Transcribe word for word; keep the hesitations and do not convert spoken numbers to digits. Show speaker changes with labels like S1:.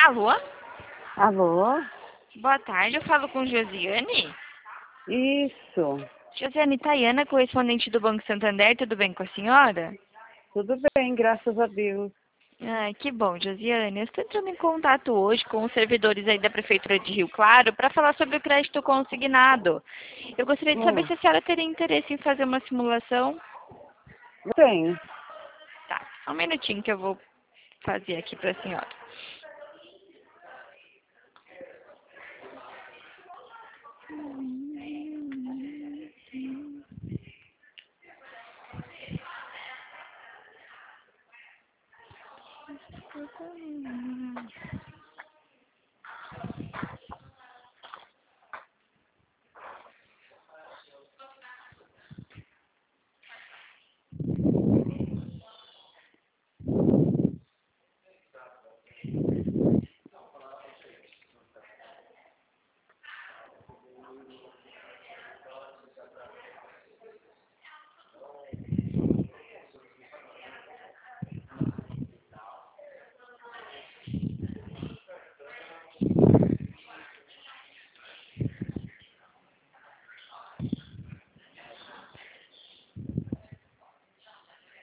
S1: Alô?
S2: Alô?
S1: Boa tarde, eu falo com Josiane.
S2: Isso.
S1: Josiane Tayana, correspondente do Banco Santander, tudo bem com a senhora?
S2: Tudo bem, graças a Deus.
S1: Ai, que bom, Josiane. Eu estou entrando em contato hoje com os servidores aí da Prefeitura de Rio Claro para falar sobre o crédito consignado. Eu gostaria de saber
S2: Hum,
S1: se a senhora teria interesse em fazer uma simulação.
S2: tenho.
S1: Tá, só um minutinho que eu vou fazer aqui para a senhora.